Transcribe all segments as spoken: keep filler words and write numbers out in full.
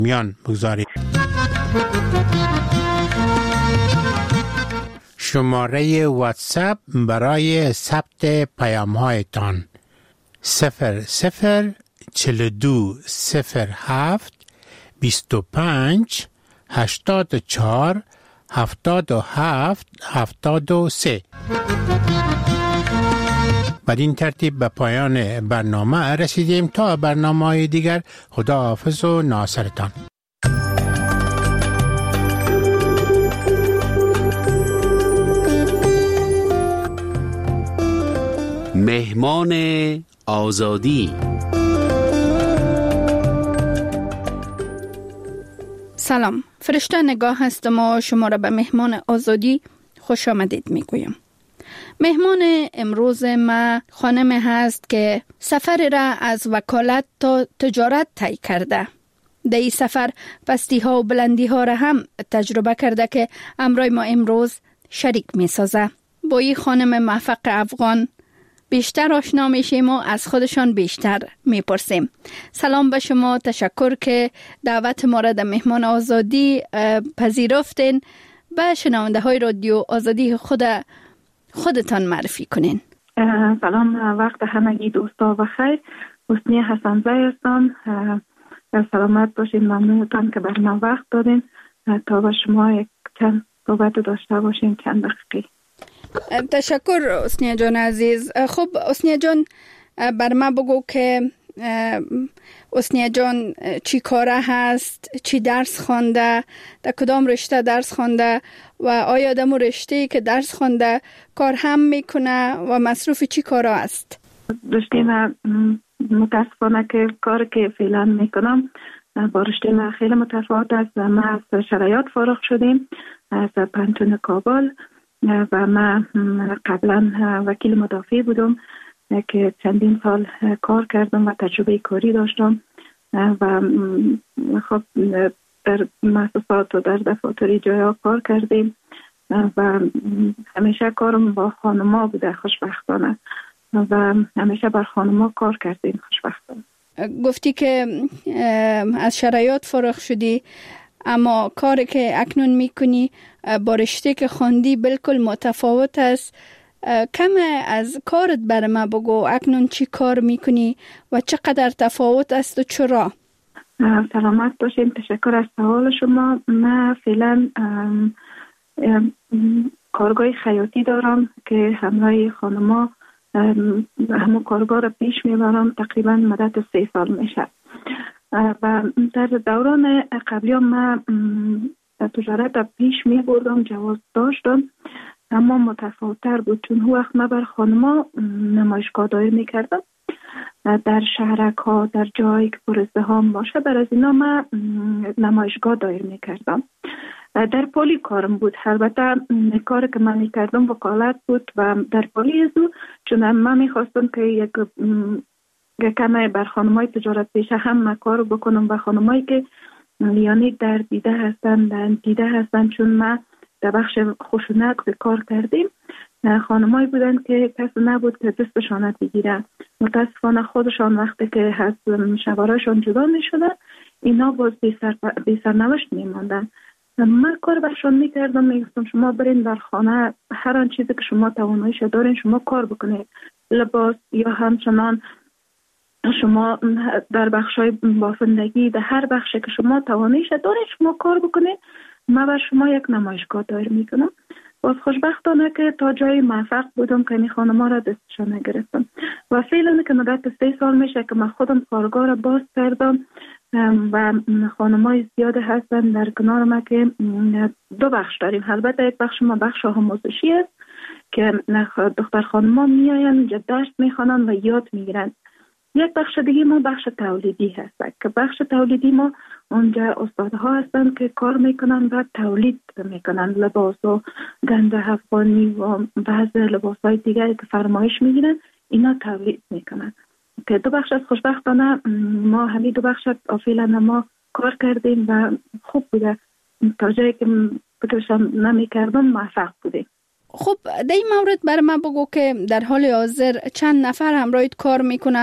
میان بگذارید. شماره واتساپ برای ثبت پیام هایتان صفر صفر چهل و دو صفر هفت بیست و پنج هشتاد و چهار هفتاد و هفت هفتاد و سه. بدین ترتیب به پایان برنامه رسیدیم. تا برنامه‌های دیگر خداحافظ و ناصرتان. مهمان آزادی. سلام، فرشته نگاه هستم و شما را به مهمان آزادی خوش آمدید میگویم. مهمان امروز ما خانم هست که سفر را از وکالت تا تجارت طی کرده. در این سفر پستی ها و بلندی ها را هم تجربه کرده که امروز ما امروز شریک می سازه. با این خانم موفق افغان بیشتر آشنا میشیم و از خودشان بیشتر میپرسیم. سلام به شما، تشکر که دعوت ما را در مهمان آزادی پذیرفتین. به شنونده های رادیو آزادی خود خودتان معرفی کنین. سلام، وقت همگی دوستا و خیر. حسنی حسن‌زی هستم. سلامت باشین. ممنونتان که بر ما وقت دادین تا با شما یک چند صحبت داشته باشیم چند دقیقه. تشکر حسنی جان عزیز. خب حسنی جان، بر ما بگو که حسنی جان چی کاره هست، چی درس خوانده، در کدام رشته درس خوانده و آیا دمو رشته که درس خوانده کار هم میکنه و مصروف چی کارا است؟ رشته من متاسفانه که کار که فعلا میکنم با رشته من خیلی متفاوت است. ما از شرایط فارغ شدیم از پانتون کابل و من قبلا وکیل مدافع بودم که چندین سال کار کردم و تجربه کاری داشتم و خب در مؤسسات و در دفاتر جایا کار کردیم و همیشه کارم با خانما بوده خوشبختانه و همیشه بر خانما کار کردیم خوشبختانه. گفتی که از شرایط فارغ شدی، اما کاری که اکنون میکنی با رشته که خواندی بالکل متفاوت است. کم از کارت بر ما بگو، اکنون چی کار میکنی و چقدر تفاوت است و چرا؟ سلامت باشین. تشکر از سوال شما. من فعلا کارگاه خیاطی دارم که همراه خانما همون کارگاه را پیش میبرم. تقریبا مدت سه سال میشه و در دوران قبلی من تجارت را پیش میبردم، جواز داشتم، اما متفاوت‌تر بود چون هو وقت من بر خانما نمایشگاه دایر میکردم در شهرک ها، در جایی که پر ازدحام باشه. بر از اینا من نمایشگاه دایر میکردم. در پلی کارم بود. البته کاری که من میکردم وکالت بود و در پلی ازو چون من میخواستم که یک کمی بر خانمای تجارت پیشه هم کار بکنم و خانمایی که یعنی در دیده هستن در دیده هستن چون من در بخش خشونت کار کردیم. خانمایی بودن که کسی نبود که دستشان بگیرن. متاسفانه خودشان وقتی که از شوهرشان جدا می شدن اینا باز بی سرنوشت می ماندن. من کار برشان می کردم، می گفتم شما برین در خانه هر آن چیزی که شما تواناییش دارین شما کار بکنید، لباس یا همچنان شما در بخشای بافندگی در هر بخشی که شما تواناییش دارین شما کار بکنید. من بر شما یک نمایشگاه دایر میکنم. باز خوشبختانه که تا جای موفق بودم که این خانما را دستشان نگرفتم و فعلا که مدت سه سال میشه که من خودم کارگاه را باز کردم و خانمای زیاد هستن در کنار ما که دو بخش داریم. البته یک بخش ما بخش آموزشی است که دختر خانما میاین اینجا درس میخوانن و یاد میگیرن. یک بخش دیگه ما بخش تولیدی هست که بخش تولیدی ما اونجا استادها هستن که کار میکنن و تولید میکنن لباس و گنج افغانی و بعض لباس های دیگری که فرمایش میگیرن اینا تولید میکنن که دو بخش از خوشبختانه ما همین دو بخش فعلا ما کار کردیم و خوب بوده. تا جایی که فکرشم نمیکردم موفق بودیم. خب در این مورد بر من بگو که در حال حاضر چند نفر همراهت کار میکنه؟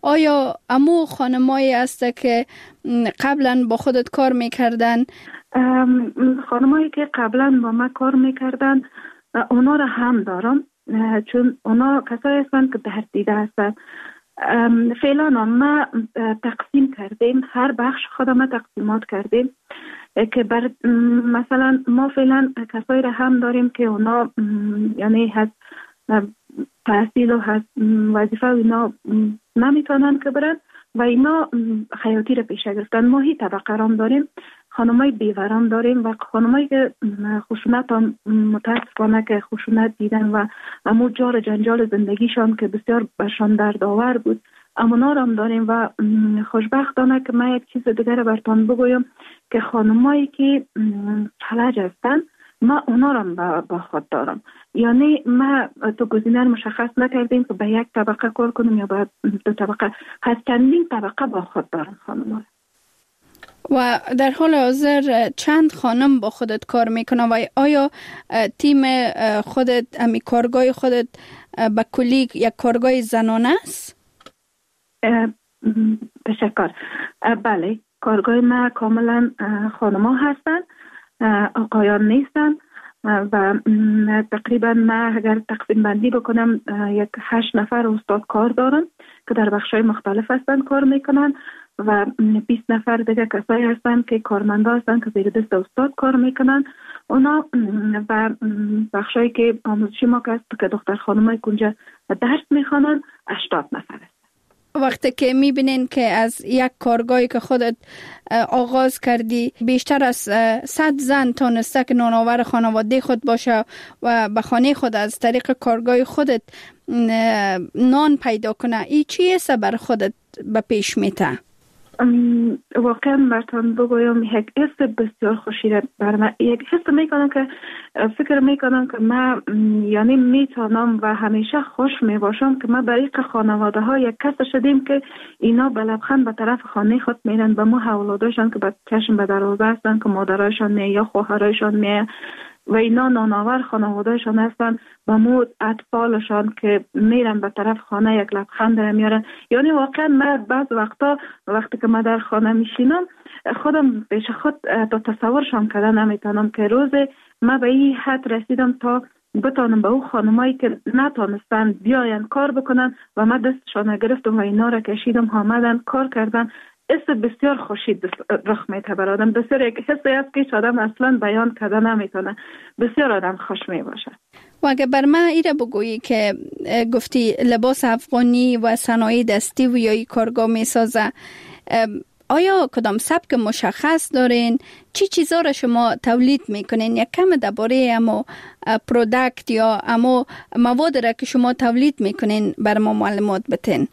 آیا امو خانمایی است که قبلا با خودت کار میکردن؟ خانمایی که قبلا با ما کار میکردن اونا را هم دارم، چون اونا کسایی هستند که درد دیده هستند. فعلا ما تقسیم کردیم، هر بخش خودم تقسیمات کردیم که بر مثلا ما فعلا کسایی را هم داریم که اونا یعنی هست تحصیل و هست وظیفه و اینا نمیتونن که برن و اینا خیاطی را پیشه گرفتن. ما هی طبقه رام داریم، خانمای بیورام داریم و خانمایی که خشونت هم متاسفانه که خشونت دیدن و امو جار جنجال زندگیشان که بسیار برشان دردآور بود امونا را هم داریم. و خوشبختانه که من یک چیز دیگر برتان بگویم که خانمایی که فلج هستن ما اونا را با خود دارم، یعنی ما تو گزینه مشخص نکردیم که به یک طبقه کار کنیم یا به دو طبقه، هست چندین طبقه با خود دارم خانم‌ها. و در حال حاضر چند خانم با خودت کار میکنه و آیا تیم خودت امی کارگاه خودت به کلی یک کارگاه زنانه است؟ تشکر. بله، کارگاه ما کاملا خانم‌ها هستن، آقایان نیستن و تقریبا ما اگر تقسیم بندی بکنم یک هشت نفر استاد کار دارم که در بخش‌های مختلف هستن کار میکنن و بیست نفر دیگه کسایی هستن که کارمندا هستن که زیر دست استاد کار میکنن. اونا و بخشایی که آموزشی ما که که دختر خانمای کنجا درس میخوانن هشتاد نفر هستن. وقتی که میبینین که از یک کارگاهی که خودت آغاز کردی بیشتر از صد زن تانسته که نانآور خانواده خود باشه و به خانه خود از طریق کارگاه خودت نان پیدا کنه، این چیه بر خودت به پیش میته؟ واقعا براتون بگویم یک حس بسیار خوشی بر من، یک حس میکنم که فکر میکنم که من یعنی میتونم و همیشه خوش میباشم که من برای خانواده ها یک کس شدیم که اینا به لبخند به طرف خانه خود میرن، به ما اولادشان که به چشم به دروازه هستن که مادرایشان می یا خواهرایشان می و اینا نانآور خانوادهشان هستن، با مو اطفالشان که میرن به طرف خانه یک لبخند میارن. یعنی واقعا من بعض وقتا وقتی که من در خانه میشینم خودم پیش خود تا تصورشان کردن نمیتونم که روز من به این حد رسیدم تا بتانم به او خانمایی که نتانستن بیاین کار بکنن و من دستشان گرفتم و اینا را کشیدم آمدن کار کردن. حس بسیار خوشی رخ میده بر آدم، بسیار یک حسی است که آدم اصلا بیان کرده نمیتونه، بسیار آدم خوش می باشه. و اگه بر من ایره بگویی که گفتی لباس افغانی و صنایع دستی و یا کارگاه می سازه، آیا کدام سبک مشخص دارین؟ چی چیزا را شما تولید میکنین؟ یک کم درباره امو پروداکت یا امو مواد را که شما تولید میکنین بر ما معلومات بتین.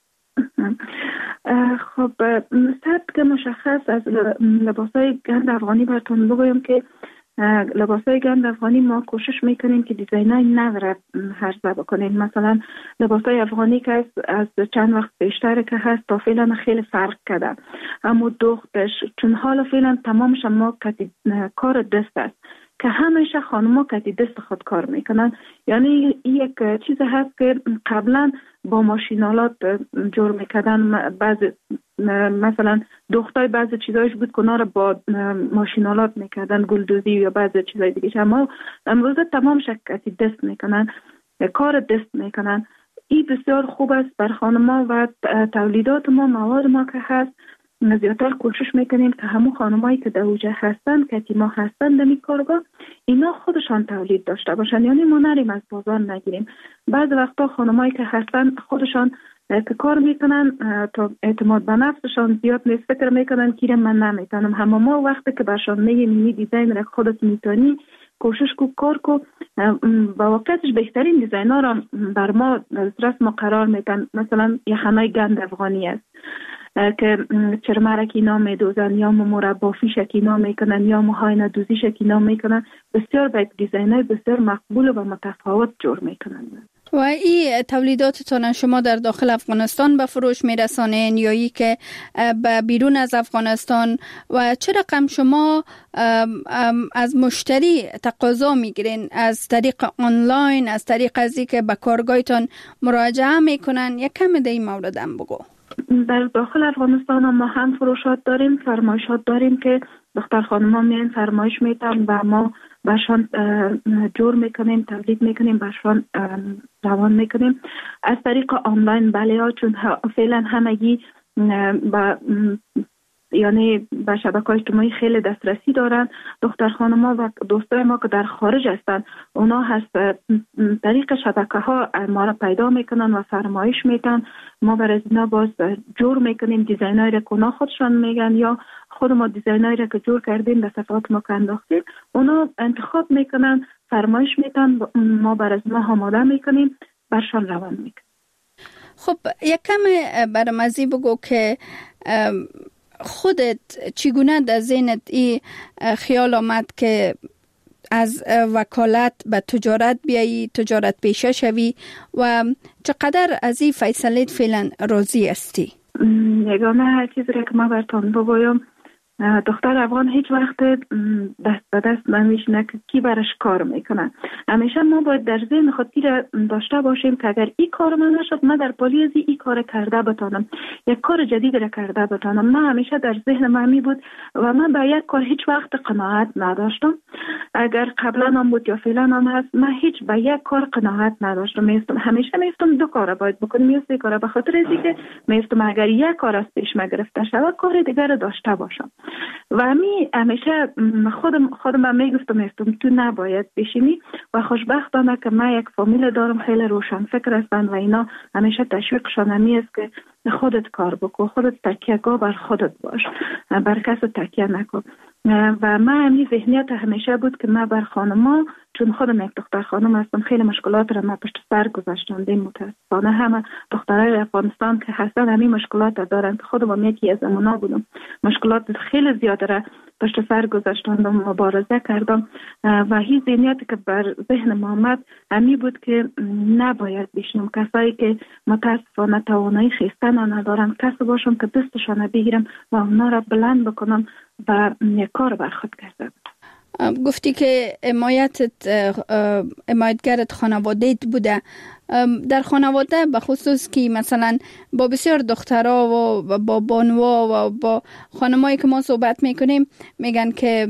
خب سبک مشخص از لباسای گند افغانی براتون بگویم که لباسای گند افغانی ما کوشش میکنیم که دیزاینای نو را عرضه بکنیم. مثلا لباسای افغانی که از چند وقت بیشتر که هست تا فعلا خیلی فرق کرده، اما دوختش چون حالا فعلا تمامش ما کار دست است که همیشه خانم‌ها کتی دست خود کار میکنن. یعنی یک چیز هست که قبلا با ماشینالات جور میکردن، بعض مثلا دختای بعض چیزایش بود که اونا رو با ماشینالات میکردن، گلدوزی یا بعض چیزای دیگه، اما امروز تمامش کتی دست میکنن، کار دست میکنن. این بسیار خوب است بر خانم‌ها و تولیدات ما، مواد ما که هست زیادتر کوشش میکنیم که همون خانمایی که در اوجه هستن که ما هستن در این کارگاه اینا خودشان تولید داشته باشن، یعنی ما نریم از بازار نگیریم. بعض وقتا خانمایی که هستن خودشان که کار میکنن تا اعتماد به نفسشان زیاد نیست، فکر میکنن که من نمیتونم. همه ما وقتی که برشان میگیم این دیزاین را خودت میتونی کوشش کو کار کو، با واقعیتش بهترین دیزاین‌ها را بر ما دسترس ما قرار میدن. مثلا یخنای گند افغانی است که چرمرکی نام میدوزن یا مربا شکی نام میکنن یا موهای ندوزی شکی نام میکنن، بسیار به دیزاین‌های بسیار مقبول و متفاوت جور میکنن. و این تولیداتتون شما در داخل افغانستان به فروش میرسانین یا ای که به بیرون از افغانستان؟ و چه رقم شما از مشتری تقاضا میگیرین؟ از طریق آنلاین، از طریق ازی که به کارگاهتون مراجعه میکنن؟ یک کم در این مورد هم بگو. در داخل افغانستان ما هم فروشات داریم، فرمایشات داریم که دختر خانم ها میان فرمایش میتن و ما برشان جور میکنیم، تولید میکنیم، برشان روان میکنیم از طریق آنلاین. بله ها، چون فعلا همگی با یعنی به شبکه‌های اجتماعی خیلی دسترسی دارن. دختر خانم ها و دوستای ما که در خارج هستن، اونا هست طریق شبکه ها ما را پیدا میکنن و فرمایش میتن. ما برای اینا باز جور میکنیم، دیزاینایی را که اونا خودشان میگن یا خود ما دیزاینایی را که جور کردیم در صفحات ما که انداختیم، اونا انتخاب میکنن، فرمایش میتن، ما برای اینا آماده میکنیم، برشان روان میکنیم. خب یک کم برام ازی بگو که خودت چگونه در ذهنت این خیال آمد که از وکالت به تجارت بیایی، تجارت پیشه شوی و چقدر از این فیصله فعلا راضی هستی؟ یگانه چیزی که ما براتون بگویم، دختر افغان هیچ وقت دست به دست نمیشینه که کی برش کار میکنه. همیشه ما باید در ذهن خود داشته باشیم که اگر این کار من نشد، من در پالیزی این کار کرده بتانم، یک کار جدید را کرده بتانم. من همیشه در ذهن من می بود و من به یک کار هیچ وقت قناعت نداشتم. اگر قبلا هم بود یا فعلا هم هست، من هیچ به یک کار قناعت نداشتم. میستم همیشه میستم دو کار باید بکنم یا سه کار، به خاطر اینکه میستم اگر یک کار از پیش مگرفته شود، کار دیگر را داشته باشم. و می همیشه خودم خودم میگفتم میستم تو نباید بشینی و خوشبختانه که من یک فامیل دارم خیلی روشن فکر هستن و اینا همیشه تشویقشان همی است که خودت کار بکن، خودت تکیه گاه بر خودت باش، بر کس تکیه نکن. و من همین ذهنیت همیشه بود که من بر خانما، چون خودم یک دختر خانم هستم، خیلی مشکلات را من پشت سر گذاشتم. متاسفانه همه دخترای افغانستان که هستن همین مشکلات دارن که خودم یکی از اونا بودم. مشکلات خیلی زیاده را پشت سر گذاشتم و مبارزه کردم و هیچ ذهنیتی که بر ذهن ما آمد همین بود که نباید بشنم کسایی که متاسفانه توانایی خیستن ندارن، کسی باشم که دستشان بگیرم و اونا را بلند بکنم و یک کار بر خود کردم. گفتی که حمایتت حمایتگرت خانواده‌ت بوده. در خانواده به خصوص که مثلا با بسیار دخترها و با بانوا و با خانمایی که ما صحبت میکنیم میگن که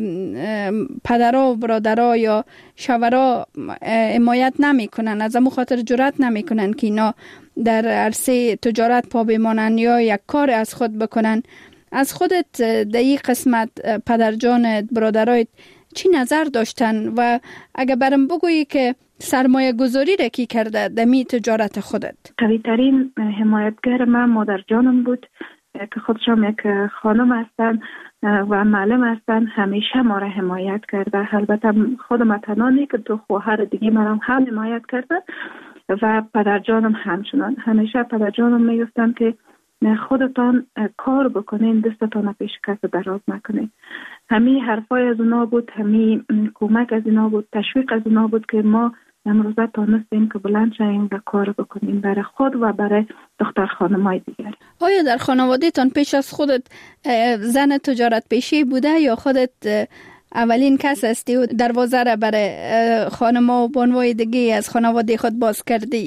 پدرها و برادرها یا شوهرها حمایت نمیکنن، از همون خاطر جرأت نمیکنن که اینا در عرصه تجارت پا بمانن یا یک کار از خود بکنن. از خودت در این قسمت پدرجانت، برادرایت چی نظر داشتن و اگه برام بگویی که سرمایه گذاری را کی کرده دمی تجارت خودت؟ قوی ترین حمایتگر من مادر جانم بود که خودشم یک خانم هستن و معلم هستن. همیشه ما را حمایت کرده. البته خودم تنانی که تو خواهر دیگه مرام هم حمایت کردن و پدر جانم همچنان. همیشه پدر جانم میگفتن که خودتان کار بکنین، دستتان پیش کس دراز نکنین. همین حرفای از اونا بود، همین کمک از اونا بود، تشویق از اونا بود که ما امروزه تانستیم که بلند شویم و کار بکنیم برای خود و برای دختر خانمای دیگر. آیا در خانواده تان پیش از خودت زن تجارت پیشی بوده یا خودت اولین کس هستی و دروازه را برای خانما و بانوای دیگه از خانواده خود باز کردی؟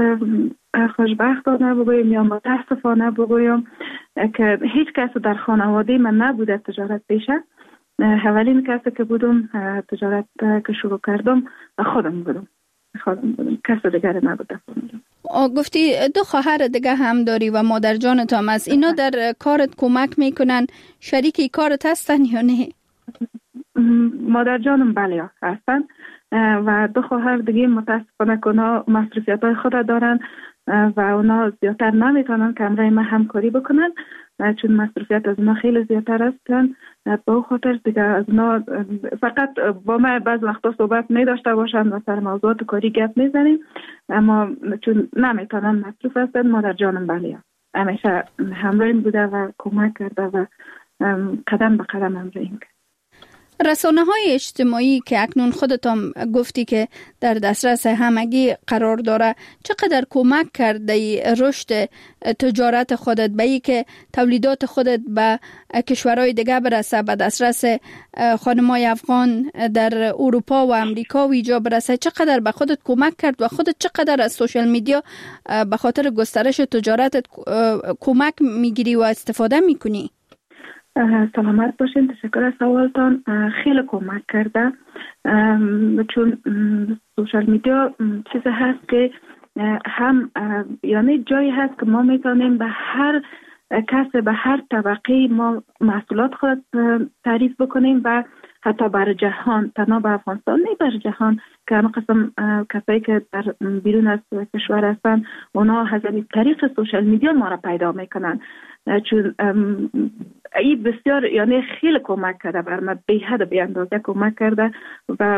خوشبختانه بگویم یا متاسفانه بگویم که هیچ کس در خانواده من نبوده تجارت پیشه. اولین کسی که بودم تجارت که شروع کردم خودم بودم. خودم بودم. کس دیگر نبوده. گفتی دو خواهر دیگه هم داری و مادر جانت هم است. اینا در کارت کمک میکنن؟ شریکی کارت هستن یا نه؟ مادر جانم بله هستن و دو خواهر دیگه متاسفانه که اونا مصروفیت های خود دارن و اونا زیادتر نمیتونن که همراه من همکاری بکنن چون مصروفیت از اونا خیلی زیادتر هستن. با خاطر دیگه از اونا فقط با من بعض وقتا صحبت می داشته باشن و سر موضوعات کاری گپ میزنیم، اما چون نمیتونن مصروف هستن مادر جانم بله همیشه همراهیم بوده و کمک کرده و قدم به قدم همراهیم کرد. رسانه های اجتماعی که اکنون خودت هم گفتی که در دسترس همگی قرار داره چقدر کمک کرده رشد تجارت خودت به ای که تولیدات خودت به کشورهای دیگه برسه، به دسترس خانمای افغان در اروپا و امریکا و اینجا برسه؟ چقدر به خودت کمک کرد و خودت چقدر از سوشال میدیا به خاطر گسترش تجارتت کمک میگیری و استفاده میکنی؟ سلامت باشین، تشکر از سوالتان. خیلی کمک کرده، چون سوشال میدیا چیزی هست که هم یعنی جایی هست که ما میتونیم به هر کس، به هر طبقه ما محصولات خود تعریف بکنیم و حتی بر جهان، تنها به افغانستان نه، بر جهان که همه قسم کسایی که در بیرون از کشور هستن اونا از طریق سوشال میدیا ما را پیدا میکنن، چون این بسیار یعنی خیلی کمک کرده بر ما، به حد بی اندازه کمک کرده و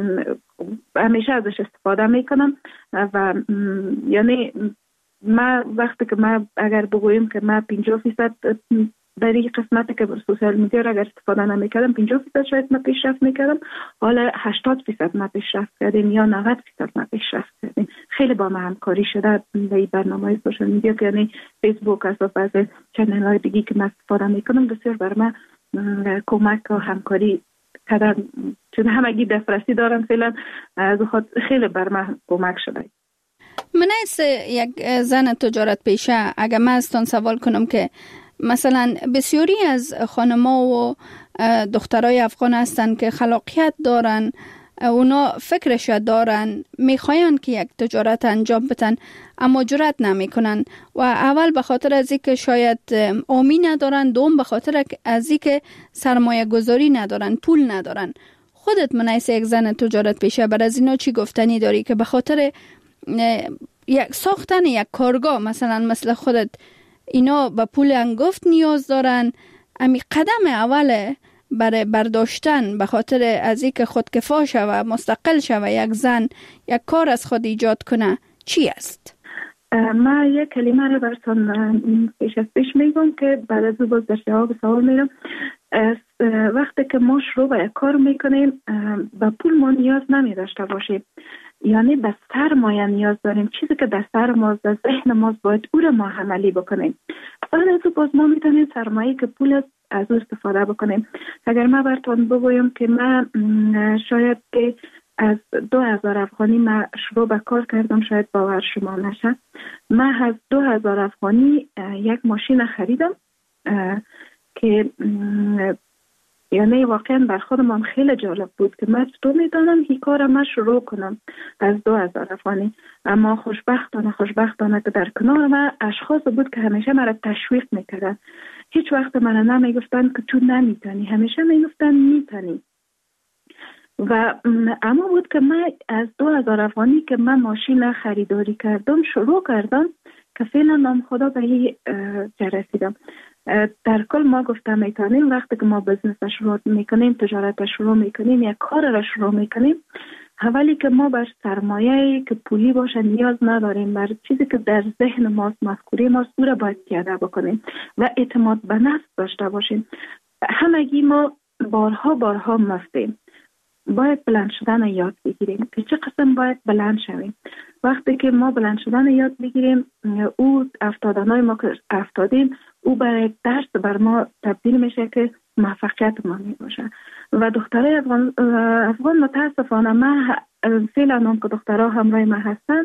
همیشه ازش استفاده میکنم. و یعنی ما وقتی که ما اگر بگوییم که ما پنجاه فیصد در این قسمتی که بر سوشال میدیا را اگر استفاده نمیکردم، پنجاه فیصد شاید ما پیشرفت میکردم، حالا هشتاد فیصد ما پیشرفت کردیم یا نود فیصد ما پیشرفت کردیم. خیلی با ما همکاری شده در این برنامه سوشال میدیا که یعنی فیسبوک از از چنل های دیگی که ما استفاده میکنم بسیار بر ما کمک و همکاری کردن، چون همگی دسترسی دارن فعلا، از خود خیلی بر ما کمک شده. من از یک زن تجارت پیشه اگر من ازتون سوال کنم که مثلا بسیاری از خانم‌ها و دخترای افغان هستن که خلاقیت دارن، اونا فکرش دارن، میخواین که یک تجارت انجام بدن اما جرأت نمیکنن و اول به خاطر از اینکه شاید آمی ندارن، دوم به خاطر از اینکه سرمایه گذاری ندارن، پول ندارن. خودت منیس یک زن تجارت پیشه بر از اینا چی گفتنی داری که به خاطر یک ساختن یک کارگاه مثلا مثل خودت اینا به پول انگفت نیاز دارن؟ امی قدم اوله برای برداشتن به خاطر از اینکه خودکفا شوه، مستقل شوه، یک زن یک کار از خود ایجاد کنه چی است؟ ما یک کلمه رو براتون پیش از پیش میگم که بعد از باز در جواب سوال میرم. وقتی که ما شروع به یک کار میکنیم به پول ما نیاز نمی داشته باشیم، یعنی به سرمایه نیاز داریم، چیزی که در سر ماست، در ذهن ماست، باید او رو ما عملی بکنیم. بعد از باز ما میتونیم سرمایه که پول از او استفاده بکنیم. اگر ما براتون بگویم که من شاید که از دو هزار افغانی من شروع به کار کردم، شاید باور شما نشه، من از دو هزار افغانی یک ماشین خریدم که یعنی واقعا بر خودم خیلی جالب بود که من تو میدانم این کار من شروع کنم از دو هزار افغانی. اما خوشبختانه خوشبختانه که در کنار من اشخاص بود که همیشه مرا تشویق میکردن، هیچ وقت من نمیگفتن که تو نمیتونی، همیشه میگفتن میتونی. و اما بود که من از دو هزار افغانی که من ماشین خریداری کردم شروع کردم که فعلا نام خدا به این جا رسیدم. در کل ما گفتم میتونیم وقتی که ما بزنس شروع میکنیم، تجارت شروع میکنیم، یک کار را شروع میکنیم، اولی که ما بر سرمایه که پولی باشه نیاز نداریم، بر چیزی که در ذهن ماست، مفکوره ماست، او را باید پیاده بکنیم و اعتماد به نفس داشته باشیم. همگی ما بارها بارها مفتیم، باید بلند شدن یاد بگیریم که چه قسم باید بلند شویم. وقتی که ما بلند شدن یاد بگیریم، او افتادنهای ما که افتادیم او برای درس بر ما تبدیل میشه که موفقیت ما می باشه. و دخترای افغان, افغان متاسفانه ما فعلا هم که دخترها همراه ما هستن،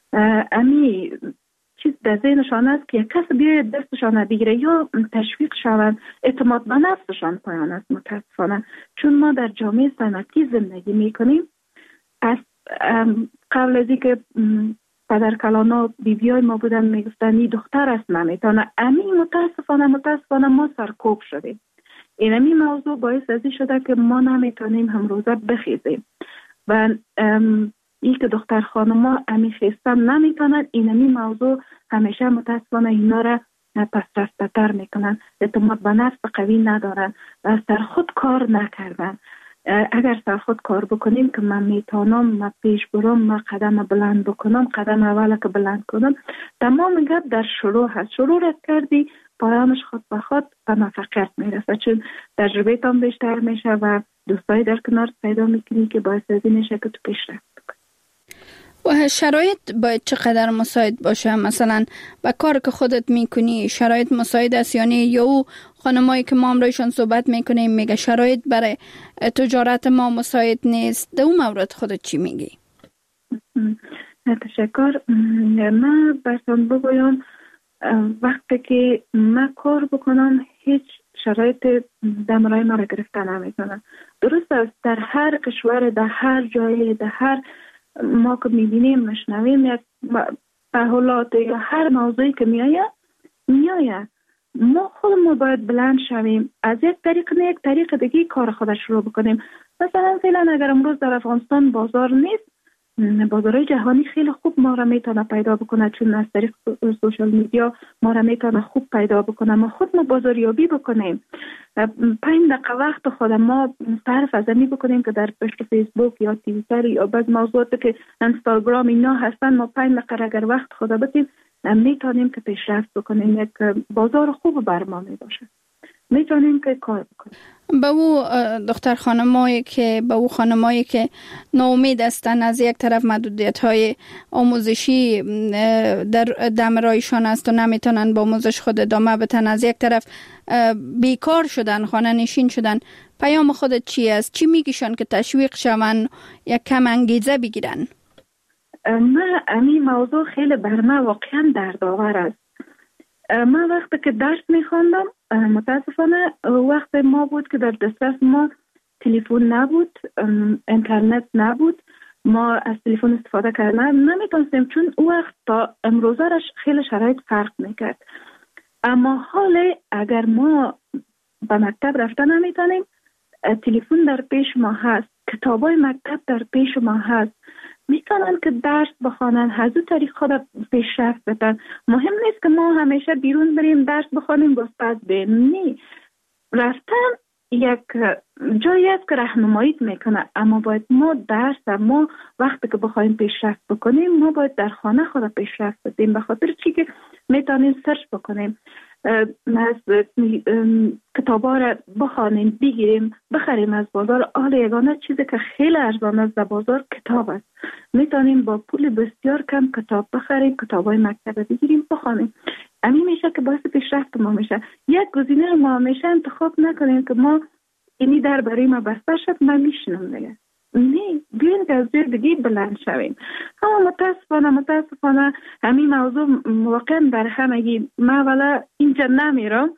امی چیز در ذهنشان است که یک کس بیاید دستشان بگیره یا تشویق شوند، اعتماد به نفسشان پایان است متاسفانه. چون ما در جامعه صنعتی زندگی میکنیم، از قبل از اینکه پدر کلانا بیبیای ما بودن میگفتن این دختر است نمیتونه، امی متاسفانه متاسفانه ما سرکوب شدیم. این امی موضوع باعث ازی شده که ما نمیتونیم هم روزه بخیزیم و این که دختر خانما امی خیستن نمیتونن، این امی موضوع همیشه متاسفانه اینا را پس رفته تر میکنن، اعتماد به نفس قوی ندارن و سر خود کار نکردن. اگر سر خود کار بکنیم که من میتونم، من پیش برم، من قدم بلند بکنم، قدم اولا که بلند کنم، تمام گپ در شروع هست. شروع رد کردی پایانش خود به خود به موفقیت میرسه، چون تجربه تام بیشتر میشه و دوستای در کنار پیدا میکنی که باعث از این میشه که تو پیشرفت بکنی. و شرایط باید چقدر مساعد باشه؟ مثلا با کار که خودت میکنی شرایط مساعد است یا نه؟ یا او خانمایی که ما امروزشان صحبت میکنیم میگه شرایط برای تجارت ما مساعد نیست، در اون مورد خودت چی میگی؟ تشکر. من برسان بگویم وقتی که من کار بکنم هیچ شرایط دمرای ما را گرفته نمیکنه. درست است در هر کشور، در هر جای، در هر ما که میبینیم مشنویم یک تحولات یا هر موضوعی که میآید میآید ما خودمون باید بلند شویم، از یک طریق نه یک طریق دیگه کار خودش شروع بکنیم. مثلا فعلا اگر امروز در افغانستان بازار نیست، بازارهای جهانی خیلی خوب ما را میتونه پیدا بکنه، چون از طریق سوشال میدیا ما را میتونه خوب پیدا بکنه. ما خود ما بازاریابی بکنیم، پنج دقیقه وقت خود ما صرف از این بکنیم که در پشت فیسبوک یا توییتر یا بعض موضوعاتی که اینستاگرام اینا هستن، ما پنج دقیقه اگر وقت خود بدیم میتونیم که پیشرفت بکنیم. یک بازار خوب بر ما میباشه، میتونیم که کار بکنیم. به او دختر خانمایی که به او خانمایی که ناامید هستند، از یک طرف محدودیت های آموزشی در دمرایشان است و نمیتونن با آموزش خود ادامه بدن، از یک طرف بیکار شدن، خانه نشین شدن، پیام خودت چی است؟ چی میگیشن که تشویق شون یا کم انگیزه بگیرن؟ من این موضوع خیلی بر من واقعا دردآور است. من وقتی که درس میخواندم متاسفانه وقت ما بود که در دسترس ما تلفن نبود، اینترنت نبود، ما از تلفن استفاده کردن نمیتونستیم، چون او وقت تا امروزه خیلی شرایط فرق میکرد. اما حال اگر ما به مکتب رفته نمیتونیم، تلفن در پیش ما هست، کتابای مکتب در پیش ما هست، میتونن که درس بخوانن، از اون طریق خود پیشرفت بدن. مهم نیست که ما همیشه بیرون بریم درس بخوانیم بس پس بریم، نه، رفتن یک جایی است که راهنمایی میکنه. اما باید ما درس ما وقتی که بخوایم پیشرفت بکنیم ما باید در خانه خود پیشرفت بدیم، به خاطر چی که میتونیم سرچ بکنیم، از کتابا را بخوانیم، بگیریم، بخریم از بازار. حال یگانه چیزی که خیلی ارزان است در بازار کتاب است. میتونیم با پول بسیار کم کتاب بخریم، کتابای مکتب بگیریم، بخوانیم. همین میشه که باعث پیشرفت ما میشه. یک گزینه ما همیشه انتخاب نکنیم که ما اینی در برای ما بسته شد من میشنم دیگه. نه، بیاین که از جای دیگه بلند شویم. اما متاسفانه متاسفانه همین موضوع واقعا در همگی. من اولا اینجا نمیرم،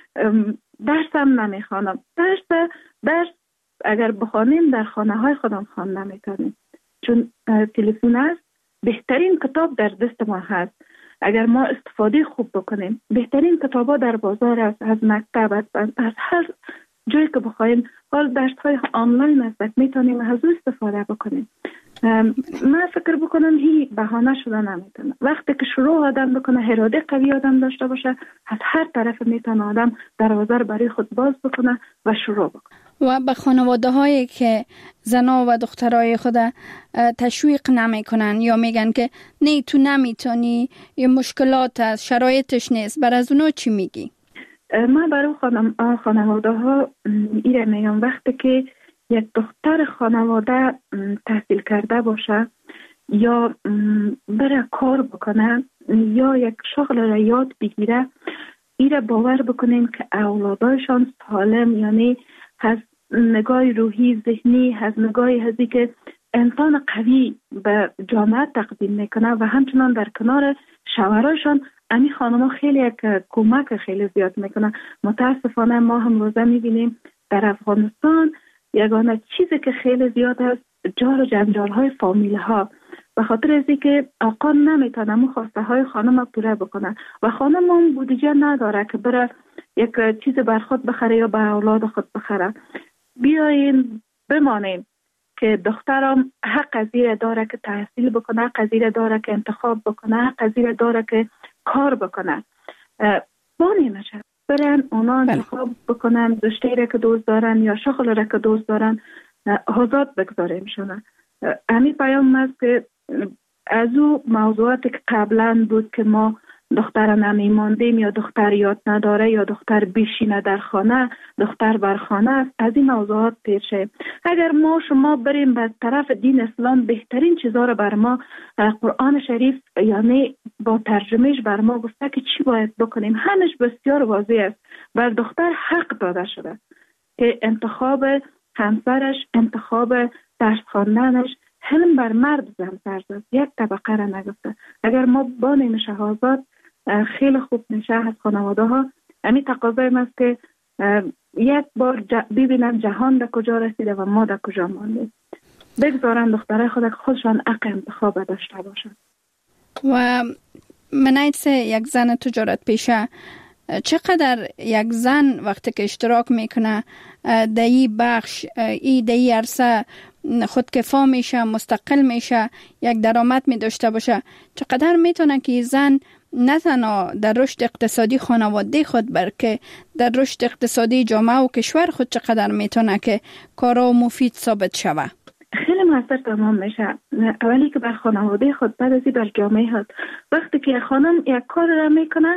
درسم نمیخوانم. درس درس اگر بخوانیم در خانه های خودم خوان نمیتونیم، چون تلفن است. بهترین کتاب در دست ما هست اگر ما استفاده خوب بکنیم. بهترین کتابا در بازار است، از مکتب است، از هر جایی که بخوایم. حال درس های آنلاین است، میتونیم از او استفاده بکنیم. من فکر بکنم هی بهانه شده نمیتونه. وقتی که شروع آدم بکنه، اراده قوی آدم داشته باشه، از هر طرف میتونه آدم دروازه رو برای خود باز بکنه و شروع بکنه. و به خانواده هایی که زنا و دخترای خود تشویق نمی کنن یا میگن که نه تو نمیتونی، یه مشکلات هست، شرایطش نیست، بر از اونا چی میگی؟ من برای خانم خانواده ها ایره میگم وقتی که یک دختر خانواده تحصیل کرده باشه یا بره کار بکنه یا یک شغل را یاد بگیره، ایره باور بکنین که اولادایشان سالم، یعنی از نگاه روحی ذهنی، از نگاه هزی که انسان قوی به جامعه تقدیم میکنه و همچنان در کنار شوهرایشان امی خانم خیلی یک کمک خیلی زیاد میکنه. متاسفانه ما هم روزه میبینیم در افغانستان یگانه چیزی که خیلی زیاد است جار و جنجال های فامیل ها، به خاطر ازی که آقا نمیتونه مو خواسته های خانم پوره بکنه و خانم هم بودجه نداره که بره یک چیز بر خود بخره یا بر اولاد خود بخره. بیاین بمانیم که دخترم حق از زیر داره که تحصیل بکنه، حق از زیر داره که انتخاب بکنه، حق از زیر داره که کار بکنه. بانی نشه برن اونا انتخاب بکنن رشته را که دوست دارن یا شغل را که دوست دارن، آزاد بگذاریم شونه. همین پیام است که از او موضوعاتی که قبلا بود که ما دختر نمیماندیم یا دختر یاد نداره یا دختر بشینه در خانه، دختر بر خانه است، از این موضوعات پیر شیم. اگر ما شما بریم به طرف دین اسلام، بهترین چیزا رو بر ما قرآن شریف یعنی با ترجمهش بر ما گفته که چی باید بکنیم. همش بسیار واضح است. بر دختر حق داده شده که انتخاب همسرش، انتخاب درس خواندنش، حلم بر مرد زن فرض است. یک طبقه را نگفته. اگر ما بانیم شهازاد خیلی خوب میشه از خانواده ها، همین تقاضای است که یک بار ببینن جهان در کجا رسیده و ما در کجا ماندیم. بگذارن دخترای خود خودشان حق انتخاب داشته باشن. و منایت یک زن تجارت پیشه چقدر یک زن وقتی که اشتراک میکنه در این بخش، این در این عرصه خودکفا میشه، مستقل میشه، یک درآمد می داشته باشه، چقدر میتونه که زن نه تنها در رشد اقتصادی خانواده خود بلکه در رشد اقتصادی جامعه و کشور خود چقدر میتونه که کارا مفید ثابت شوه؟ خیلی موثر تمام میشه. اولی که بر خانواده خود، بعد ازی بر جامعه خود. وقتی که خانم یک کار را میکنه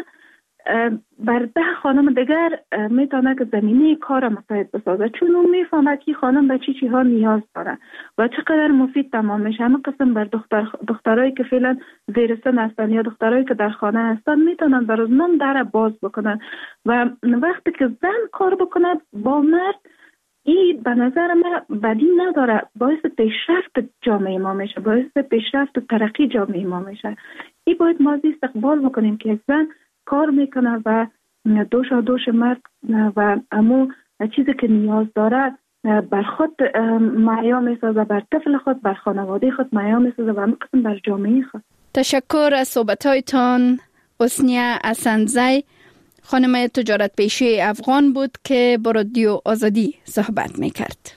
بر ده خانم دیگر میتونه که زمینه کار مساعد بسازه، چون اون میفهمه که خانم به چی چی ها نیاز داره و چقدر مفید تمام میشه. همه قسم بر دختر دخترایی که فعلا زیر سن هستن یا دخترایی که در خانه هستن میتونن بر اونم در باز بکنن و وقتی که زن کار بکنه با مرد، این به نظر من بدی نداره، باعث پیشرفت جامعه ما میشه، باعث پیشرفت و ترقی جامعه ما میشه. این باید ما استقبال بکنیم که زن کار میکنه و دوش و دوش مرد و امو چیزی که نیاز داره بر خود معیا میسازه، بر طفل خود، بر خانواده خود معیا میسازه و همه قسم بر جامعه خود. تشکر از صحبتایتان. حسنیه اسندزی، خانم تجارت پیشه افغان بود که با رادیو آزادی صحبت میکرد.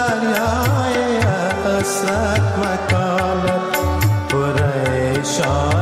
Shah